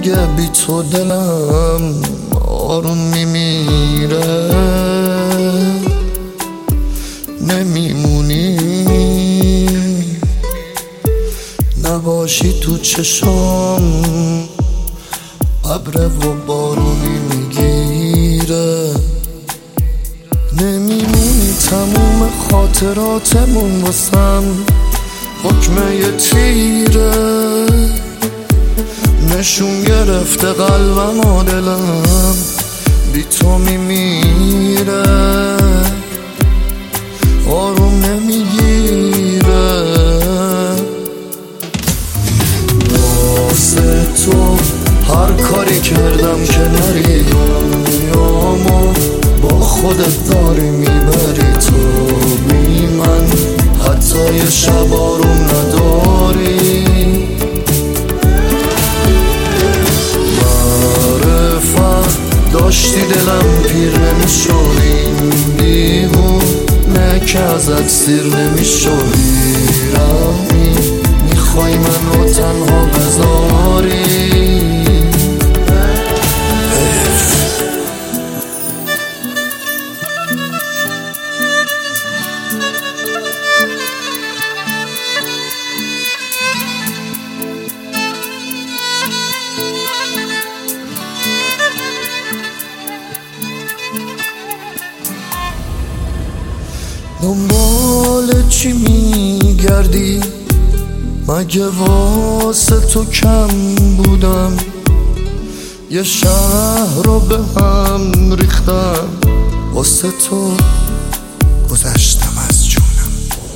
اگه بی تو دلم آروم میمیره، نمیمونی نباشی تو چشام، ابر و بارونی میگیره، نمیمونی تموم خاطراتمون واسم حکمه یه تیره، نشون گرفته قلبم و دلم بی تو میمیره، آروم نمیگیره، واسه تو هر کاری کردم که نری دنیامو با خودت داری میبری، تو بی من حتی یه شب آروم نداری، معرفت داشتی دلم پیر نمیشد، این دیوونه که ازت سیر نمیشد، بیرمی میخوای منو تنها بذاری. دنبال چی میگردی؟ مگه واسه تو کم بودم؟ یه شهر رو به هم ریختم واسه تو، گذشتم از جونم،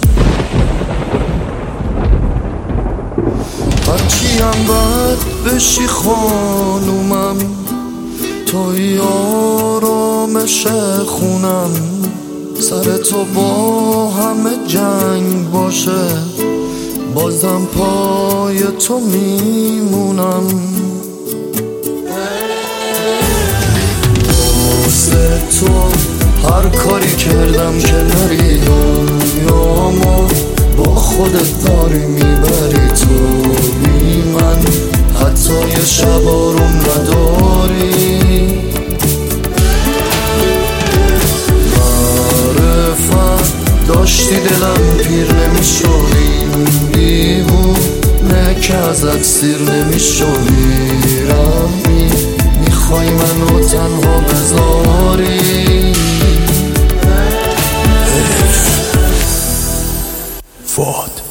هرچی هم بد بشی خانومم، توی آرامش خونم، سر تو با همه جنگ باشه بازم پای تو میمونم، واسه تو هر کاری کردم که نری دنیامو با خودت داری میبری، تو بی من حتی یه شب آروم نداری، داشتی دلم پیر نمیشد، این دیوونه که ازت سیر نمیشد، بیرمی میخوای منو تنها بذاری. فؤاد